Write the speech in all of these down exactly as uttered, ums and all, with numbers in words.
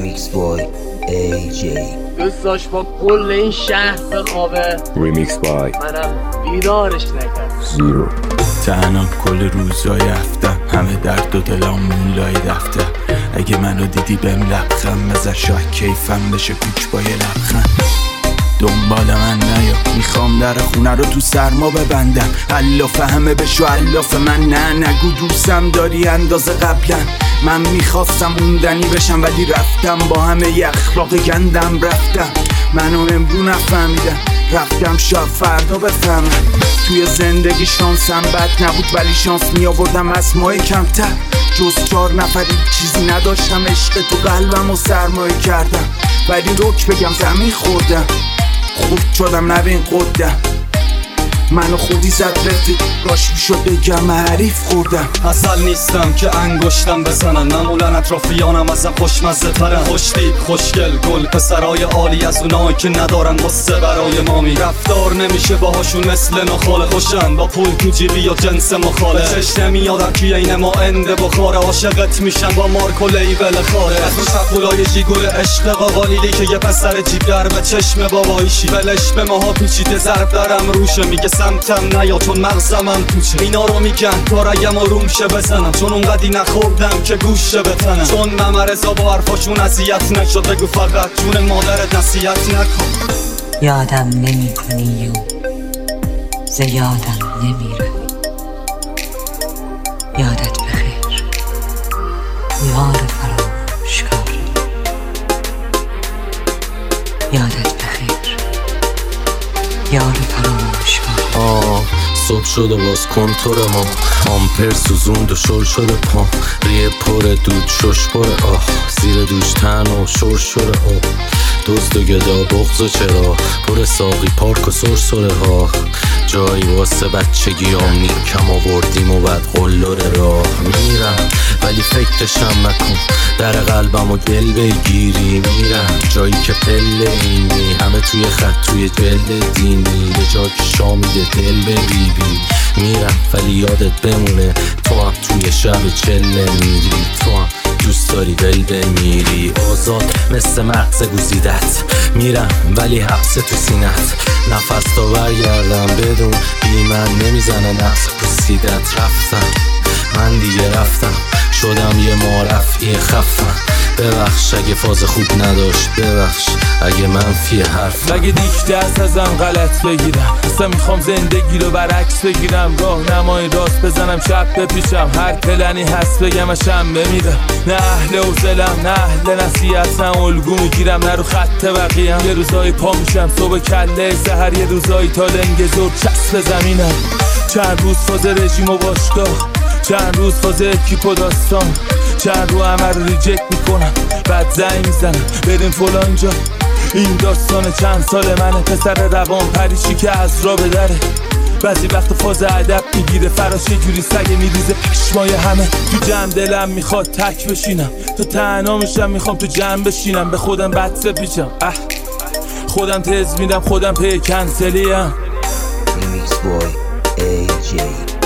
ریمیکس بای ای جی. دوست داشت با کل این شهر بخوابه، ریمیکس بای منم بیدارش نکرد. زیرو. تنها کل روزای هفتم، همه درد و دلم مولای دفتر. اگه منو دیدی بهم لبخند بزن، شاید کیفم بشه کوچ با یه لبخند. دنبال من نیا، میخوام در خونه رو تو سرما ببندم. الاف همه بشو الاف من، نه نگو دوستم داری اندازه قبلا. من میخواستم موندنی بشم ولی رفتم، با همه ی اخلاق گندم رفتم. منو امرو نفهمیدم، رفتم شاید فردا بفهمم. توی زندگی شانسم بد نبود ولی شانس میآوردم از ماه کمتر. جز چار نفری چیزی نداشتم، عشق تو قلبم و سرمایه کردم. ولی رک بگم زمین خوردم، خود شدم نبین قدم. منو خودی زد رفیق، باش میشد بگم حریف خوردم. اصل نیستم که انگشتم بزنن، معمولا اطرافیانم ازم خوشمزه ترن. خوشتیپ خوشگل گل پسرای عالی، از اونایی که ندارن واسه برای مامی. رفتار نمیشه باهاشون مثل نخاله، خوشن با پول تو جیبی یا جنس مخاله. چش نمیادم که این ما انده بخاره، عاشقت میشن با مارک و لیبل خاره. از اون شقولای جیگول عشق قاقالیلی که یه پسر جیگر به چشم بابایشی. ولش به ماها پیچیده ضرب درم روشه، میگه سمتم نیا چون مغزم هم توچه. اینا رو میگن تا رگم روم شه بزنم، چون اونقدی نخوردم که گوشه بتنم. چون ممرزا با حرفاشون اذیت نشد، بگو فقط جون مادرت نصیحت نکن. یادم نمی کنی و زیادم نمیره. یادت بخیر یار فراموشکار. یادت بخیر یار فراموشکار. آه صبح شد و باز کنتور ما، آمپر سوزوند و شل شده پام. ریه پر دود شش پر آه، زیر دوش تن و شور شده آه. دزد و گدا بغض و چرا، پر ساقی پارک و سرسره ها. جایی واسه بچگی هم نیم کم آوردیم و بعد قلور راه. میرم ولی فکرشم نکن، در قلبم و گل بگیری. میرم جایی که پله اینی، همه توی خط توی جلد دینی. یه جا که شامیده دل به بی بی. میرم ولی یادت بمونه، تو هم توی شب چله میری. تو هم دوست داری ول بمیری. آزاد مثل مغز گوزیدت، میرم ولی حبس تو سینت. نفس تا برگردم بدون بی من نمیزنه نفس پوسیدت. رفتم من دیگه رفتم، شدم یه معرفی خفم. ببخش اگه فاز خوب نداشت، ببخش اگه منفی حرف. مگه دیک دست ازم غلط بگیرم، اصلا میخوام زندگی رو برعکس بگیرم. راه نمای راست بزنم شب بپیشم، هر پلنی هست بگم اشم بمیرم. نه اهل حوصلم نه اهل نصیحت، نه الگو میگیرم نه رو خط بقیم. یه روزایی پا میشم صبح کله سحر، یه روزایی تا لنگ زور چسب زمینم. چند روز فاز رژیم و باشگاه، چند روز فاز اکیپ و داستان. چند رو همه رو ریجکت میکنم، بعد زنگ میزنم بریم فلان جا. این داستان چند سال منه، پسر روان پریشی که از را بدره. بعضی وقت فاز ادب میگیره فراش، یه جوری سگه میریزه پشمای همه. تو جمع دلم میخواد تک بشینم، تو تنها میشم میخوام تو جمع بشینم. به خودم بد سپیچم، اه خودم تز میدم خودم پی کنسلیم. ریمیکس بای ای جی.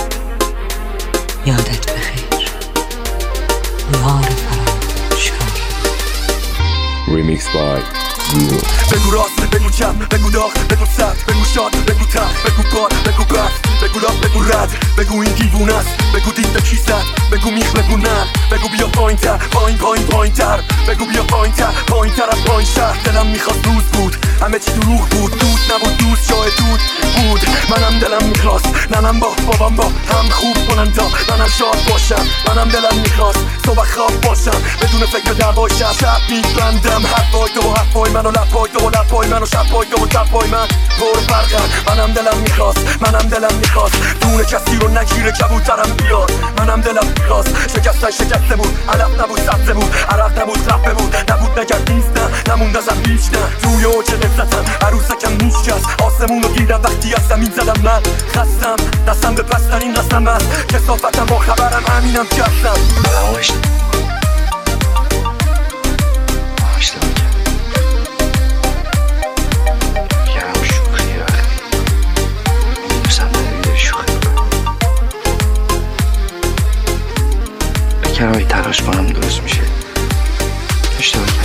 یادت بخیر یار فراموشکار. ریمیکس بای زیرو. بگو راست بگو چپ، بگو داغ بگو سخت، بگو شاد بگو تف، بگو کار بگو بخت، بگو راه بگو رد، بگو این دیوونه است، بگو دید به کی زد، بگو میخ بگو نه، بگو بیا پایین تر پایین پایین پایین تر، بگو بیا پایین تر پایین تر از پایین شهر. دلم میخواست روز بود همه چی دروغ بود، دود نبود دوست جای دود بود. منم دلم میخواست ننم با بابام با هم خوب کنن تا منم شاد باشم. منم دلم میخواست صبح خواب باشم بدون فکر دعوای شب. شب میبندم حرفای تو و حرفای من و لپای تو و لپای من و شبای تو و تپای من پر برقم. منم دلم میخواست منم دلم میخواست دونه کسی رو نگیره کبوترم بیاد. منم دلم میخواست شکستن شکسته بود، علف نبود سبزه بود، عرق نبود رفته بود، نبود نگرد نیست نه نموند ازم هیچ نه. توی اوج نفرتم عروسکم نیشکست، آسمون رو دیدم وقتی از زمین زدم. من خستم دستم به پسترین قسم است، کثافتم با خبرم همینم که هستم. باهاش باهاش یارم شوخی وقتی دوستم داری شوخی بکنم. تلاش کنم درست میشه. اشتباه